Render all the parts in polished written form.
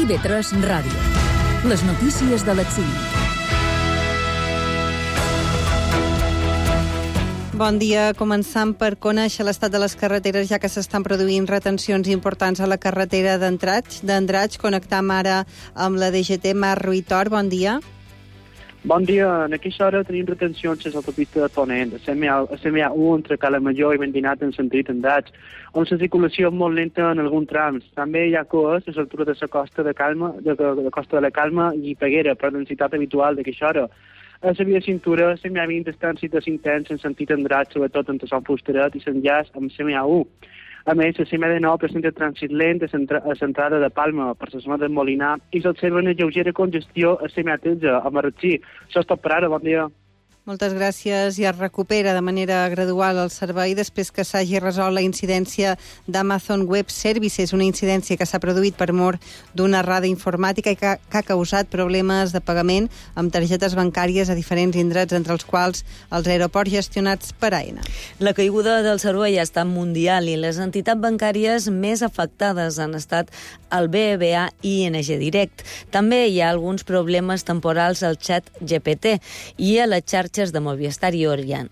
IB3 Ràdio. Les notícies de l'exili. Bon dia. Començant per conèixer l'estat de les carreteres, ja que s'estan produint retencions importants a la carretera d'Andratx. Connectam ara amb la DGT. Marc Ruitor, bon dia. Bon dia. En aquesta hora tenim retencions a l'autopista de Ponent, a CMA1 entre Calamajor i Mendinat en sentit Andratx, on la circulació és molt lenta en alguns trams. També hi ha coes a l'altura de la Costa de la Calma i Peguera, per densitat habitual d'aquesta hora. A la via cintura, CMA20 està en trànsit intens en sentit Andratx, sobretot entre Sant Fusteret i l'enllaç amb CMA1. A més, la CMA19 presenta trànsit lent a l'entrada de Palma per la zona del Molinar i s'observa una lleugera congestió a CMA13 a Marratxí. Això és tot per ara. Bon dia. Moltes gràcies. I es recupera de manera gradual el servei després que s'hagi resolt la incidència d'Amazon Web Services, una incidència que s'ha produït per mort d'una errada informàtica i que ha causat problemes de pagament amb targetes bancàries a diferents indrets, entre els quals els aeroports gestionats per AENA. La caiguda del servei ha estat mundial i les entitats bancàries més afectades han estat el BBVA i ING Direct. També hi ha alguns problemes temporals al xat GPT i a les xarxes de Movistar i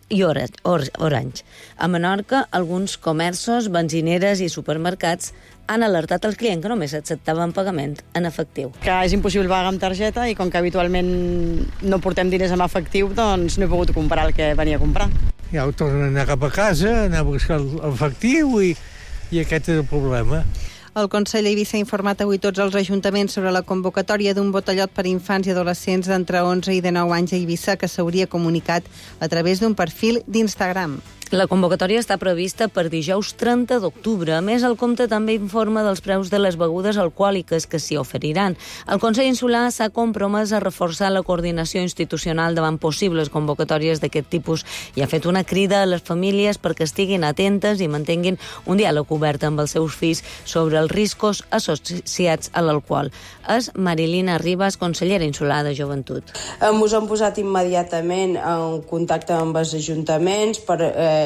Orange. A Menorca, alguns comerços, benzineres i supermercats han alertat el client que només acceptaven pagament en efectiu. Que és impossible pagar amb targeta i com que habitualment no portem diners en efectiu, doncs no he pogut comprar el que venia a comprar. Ja ho tornen a anar cap a casa, anar a buscar l'efectiu i aquest és el problema. El Consell d'Eivissa ha informat avui tots els ajuntaments sobre la convocatòria d'un botellot per a infants i adolescents d'entre 11 i 19 anys a Eivissa que s'hauria comunicat a través d'un perfil d'Instagram. La convocatòria està prevista per dijous 30 d'octubre. A més, el Comte també informa dels preus de les begudes alcohòliques que s'hi oferiran. El Consell Insular s'ha compromès a reforçar la coordinació institucional davant possibles convocatòries d'aquest tipus i ha fet una crida a les famílies perquè estiguin atentes i mantinguin un diàleg obert amb els seus fills sobre els riscos associats a l'alcohol. És Marilina Ribas, consellera insular de Joventut. Ens hem posat immediatament en contacte amb els ajuntaments per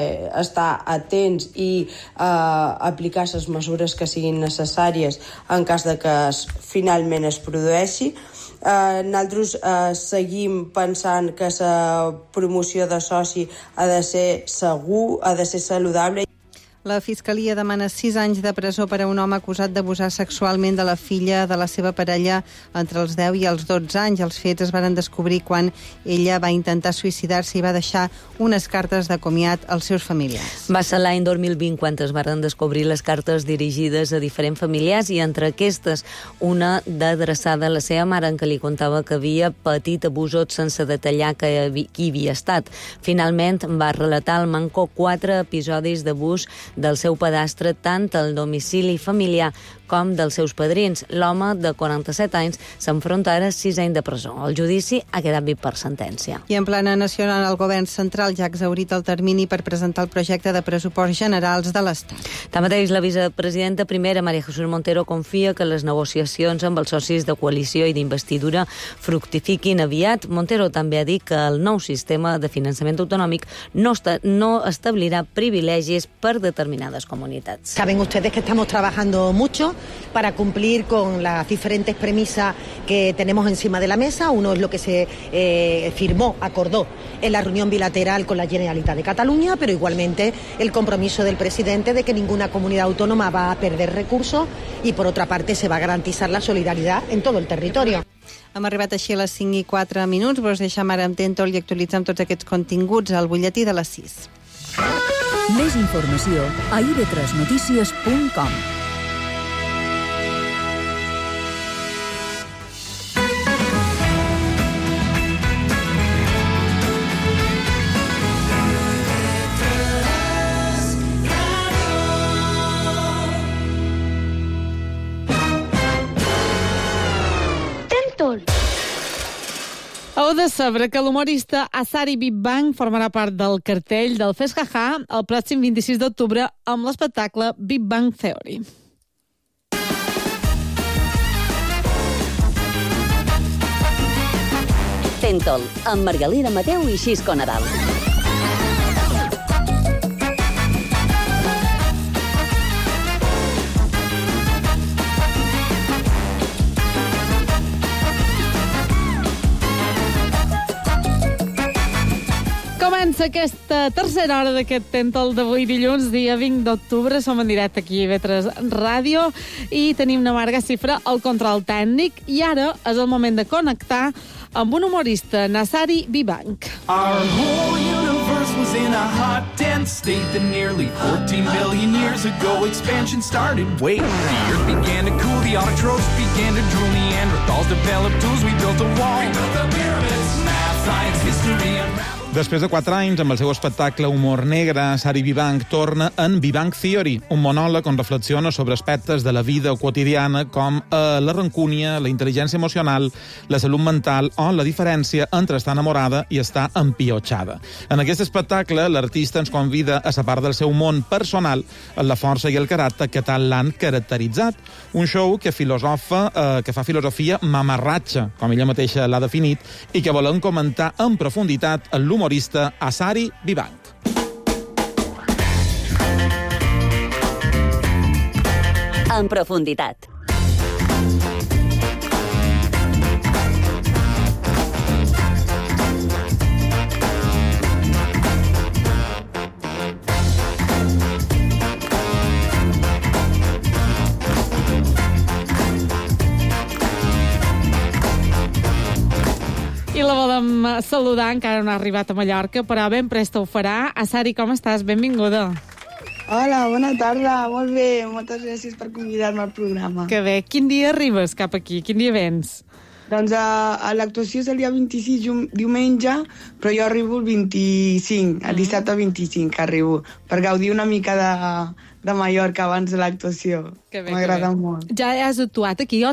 estar atents i aplicar les mesures que siguin necessàries en cas de que finalment es produeixi. Nosaltres seguim pensant que la promoció de soci ha de ser segur, ha de ser saludable. La Fiscalia demana 6 anys de presó per a un home acusat d'abusar sexualment de la filla de la seva parella entre els 10 i els 12 anys. Els fets es van descobrir quan ella va intentar suïcidar-se i va deixar unes cartes de comiat als seus familiars. Va ser l'any 2020 quan es van descobrir les cartes dirigides a diferents familiars i entre aquestes una d'adreçada a la seva mare en què li contava que havia patit abusos sense detallar qui havia estat. Finalment va relatar al Manco 4 episodis d'abús del seu padastre tant al domicili familiar com dels seus padrins. L'home de 47 anys s'enfronta ara a 6 anys de presó. El judici ha quedat vist per sentència. I en plana nacional, el govern central ja ha exhaurit el termini per presentar el projecte de pressupost generals de l'Estat. Tanmateix, la vicepresidenta primera, María Jesús Montero, confia que les negociacions amb els socis de coalició i d'investidura fructifiquin aviat. Montero també ha dit que el nou sistema de finançament autonòmic no establirà privilegis per determinades comunitats. Saben ustedes que estamos trabajando mucho para cumplir con las diferentes premisas que tenemos encima de la mesa. Uno es lo que se acordó en la reunión bilateral con la Generalitat de Cataluña, pero igualmente el compromiso del presidente de que ninguna comunidad autónoma va a perder recursos y, por otra parte, se va a garantizar la solidaridad en todo el territorio. Hem arribat així a les 5:04, però us deixem ara amb Tentol i actualitzem tots aquests continguts al butlletí de les 6. Més informació a ib3notícies.com. Heu de saber que l'humorista Asari Big Bang formarà part del cartell del Fes Jaja el pròxim 26 d'octubre amb l'espectacle Big Bang Theory. Tentol, amb Margalida Mateu i Xisco Nadal. Comença aquesta tercera hora d'aquest Tentol d'avui dilluns, dia 20 d'octubre. Som en directe aquí a IB3 Ràdio i tenim una Marga Cifra al control tècnic. I ara és el moment de connectar amb un humorista, Nassari Vivank. Our whole universe was in a hot, dense state that nearly 14 billion years ago expansion started. Wait, the earth began to cool, the autotrophs began to drool, Neanderthals developed tools, we built a wall. We built the pyramids, math, science, history, and rap. Després de 4 anys, amb el seu espectacle Humor Negre, Sari Vivank torna en Vivank Theory, un monòleg on reflexiona sobre aspectes de la vida quotidiana com la rancúnia, la intel·ligència emocional, la salut mental o la diferència entre estar enamorada i estar empiotxada. En aquest espectacle, l'artista ens convida a la part del seu món personal, amb la força i el caràcter que tal l'han caracteritzat. Un show que fa filosofia mamarratxa, com ella mateixa l'ha definit, i que volem comentar en profunditat en l'humorista Asari Vivank. En profunditat. I la volem saludar, encara no ha arribat a Mallorca, però ben presta ho farà. Asari, com estàs? Benvinguda. Hola, bona tarda, molt bé. Moltes gràcies per convidar-me al programa. Que bé. Quin dia arribes cap aquí? Quin dia vens? Doncs l'actuació és el dia 26, diumenge, però jo arribo el 25, el dissabte 25 que arribo, per gaudir una mica de Mallorca abans de l'actuació. M'agrada molt. Ja has actuat aquí o